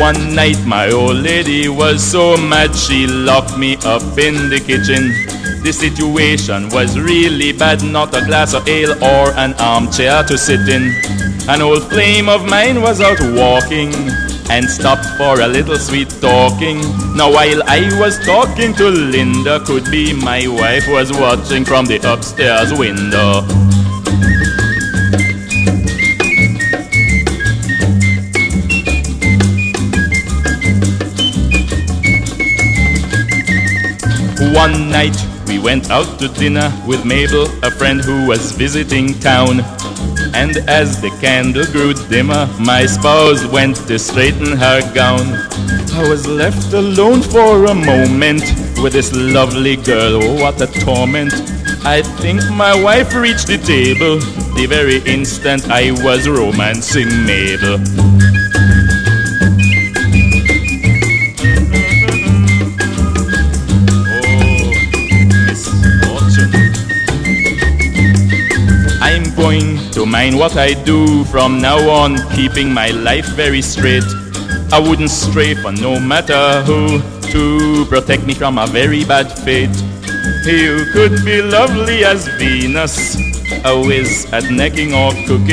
One night my old lady was so mad she locked me up in the kitchen. The situation was really bad, not a glass of ale or an armchair to sit in. An old flame of mine was out walking and stopped for a little sweet talking. Now while I was talking to Linda, could be my wife was watching from the upstairs window. One night we went out to dinner with Mabel, a friend who was visiting town. And as the candle grew dimmer, my spouse went to straighten her gown. I was left alone for a moment with this lovely girl, oh what a torment. I think my wife reached the table the very instant I was romancing Mabel. I'm going to mind what I do from now on, keeping my life very straight. I wouldn't stray for no matter who, to protect me from a very bad fate. You could be lovely as Venus, a whiz at necking or cooking.